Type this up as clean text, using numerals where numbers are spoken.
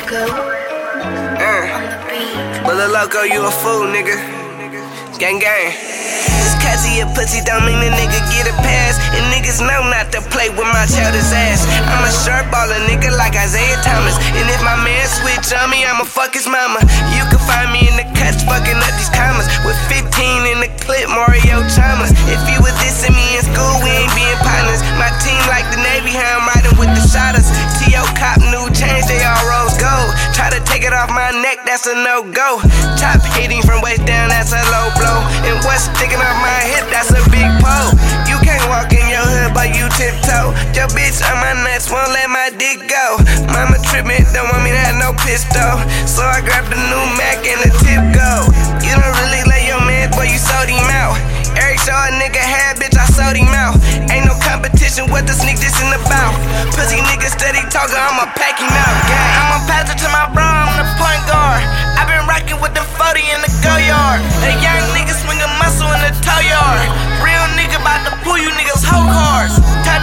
But the loco, you a fool, nigga. Gang gang. Just cause he a pussy don't mean the nigga get a pass. And niggas know not to play with my childish ass. I'm a sharp baller, nigga, like Isaiah Thomas. And if my man switch on me, I'ma fuck his mama. You can find me in the cuts, fucking up these commas. With 15 in the clip, Mario Chalmers. If you was dissing me in school, we ain't being partners. My team like the Navy, how I'm riding with the shotters. T.O. cop new change, they all rose gold. Try to take it off my neck, that's a no-go. Top hitting from waist down, that's a low blow. And what's sticking off my hip, that's a big pole. You can't walk in your hood, but you tiptoe. Your bitch on my nuts, won't let my dick go. Mama trippin', don't want me to have no pistol. So I grabbed the new Mac and the tip go. You don't really let your man, boy, you sold him out. Every show a nigga had, bitch, I sold him out. Ain't no competition, what the sneak this in about? Pussy nigga steady talking, I'ma pack him out. Yeah, I'ma pass it to my bro, I'm the point guard. I been rockin' with the 40 in the go yard. A young nigga swinging muscle in the tow yard. Real nigga bout to pull you niggas hoe cars.